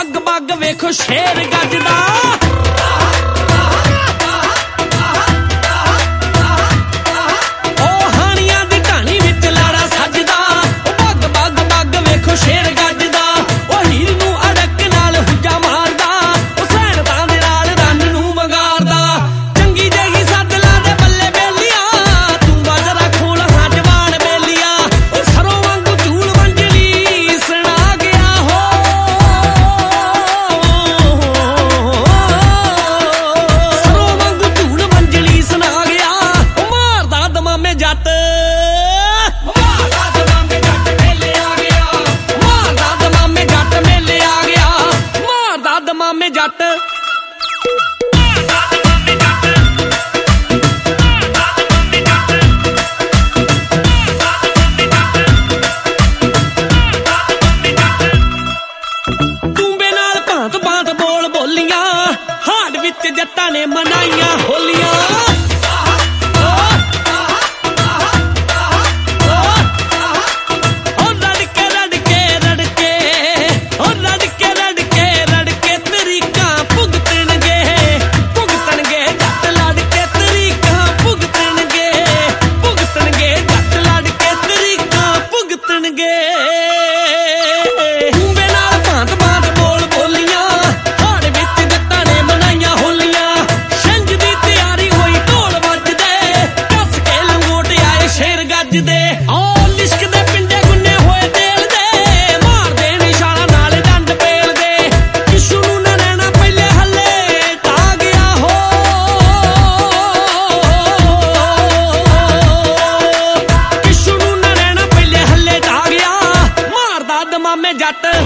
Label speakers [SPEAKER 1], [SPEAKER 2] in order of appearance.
[SPEAKER 1] ਬੱਗ ਬੱਗ ਵੇਖੋ ਸ਼ੇਰ ਗੱਜਦਾ। ਉਹ ਹਾਣੀਆਂ ਦੀ ਢਾਣੀ ਵਿੱਚ ਲਾੜਾ ਸੱਜਦਾ। ਬੱਗ ਬੱਗ ਬੱਗ ਵੇਖੋ ਸ਼ੇਰ ਗੱਜਦਾ। ਉਹ ਹੀਰ ਨੂੰ ਅੜਕ ਨਾਲ ਹੁੱਜਾ ਮਾਰਦਾ। ਉਹ ਸੈਨਤਾਂ ਦੇ ਨਾਲ ਰੰਨ ਨੂੰ ਵੰਗਾਰਦਾ। ਚੰਗੀ ਜਿਹੀ ਸੱਦ ਲਾ ਦੇ ਬੱਲੇ ਬੇਲੀਆਂ, ਤੂੰ ਬਾਜਰਾ ਖੋਲ ਹਾਂ ਜਵਾਨ ਬੇਲੀਆ। ਉਹ ਸਰੋਂ ਵਾਂਗੂ ਝੂਲ ਵੰਜਲੀ ਸੁਣਾ ਗਿਆ ਹੋ। ਸਰੋਂ ਵਾਂਗੂ ਝੂਲ ਵੰਜਲੀ ਸੁਣਾ ਗਿਆ। ਉਹ ਮਾਰਦਾ ਦਮਾਮੇ ਜੱਟ, ਮਾਰਦਾ ਦਮਾਮੇ ਜੱਟ ਮੇਲੇ ਆ ਗਿਆ। ਮਾਰਦਾ ਦਮਾਮੇ ਜੱਟ ਮੇਲੇ ਆ ਗਿਆ। ਮਾਰਦਾ ਦਮਾਮੇ ਜੱਟ। ਤੂੰਬੇ ਨਾਲ ਭਾਂਤ ਭਾਂਤ ਬੋਲ ਬੋਲੀਆਂ, ਹਾੜ ਵਿੱਚ ਜੱਟਾਂ ਨੇ ਮਨਾਈਆਂ ਹੋਲੀਆਂ। ਉਹ ਰੜਕੇ ਰੜਕੇ ਰੜਕੇ, ਉਹ ਰੜਕੇ ਰੜਕੇ ਰੜਕੇ ਤਰੀਕਾਂ ਭੁਗਤਣਗੇ, ਭੁਗਤਣਗੇ ਜੱਟ ਲੜ ਕੇ ਤਰੀਕਾਂ ਭੁਗਤਣਗੇ, ਭੁਗਤਣਗੇ ਜੱਟ ਲੜ ਕੇ ਤਰੀਕਾਂ ਭੁਗਤਣਗੇ। ਤੂੰਬੇ ਨਾਲ ਭਾਂਤ ਭਾਂਤ ਬੋਲ ਬੋਲੀਆਂ, ਹਾੜ ਵਿੱਚ ਜੱਟਾਂ ਨੇ ਮਨਾਈਆਂ ਹੋਲੀਆਂ। ਛਿੰਝ ਦੀ ਤਿਆਰੀ ਹੋਈ ਢੋਲ ਵੱਜਦੇ, ਕੱਸ ਕੇ ਲੰਗੋਟ ਆਏ ਸ਼ੇਰ ਗੱਜਦੇ। ਉਹ ਲਿਸ਼ਕਦੇ ਪਿੰਡੇ ਗੁੰਨੇ ਹੋਏ ਤੇਲ ਦੇ, ਮਾਰਦੇ ਨਿਸ਼ਾਨਾ ਨਾਲ ਡੰਡ ਪੇਲ ਦੇ। ਕਿਸ਼ੂ ਨੂੰ ਨਾ ਨੈਣਾ ਪਹਿਲੇ ਹੱਲੇ ਢਾ ਗਿਆ ਹੋ। ਕਿਸ਼ੂ ਨੂੰ ਨਾ ਨੈਣਾ ਪਹਿਲੇ ਹੱਲੇ ਢਾ ਗਿਆ। ਮਾਰਦਾ ਦਮਾਮੇ ਜੱਟ।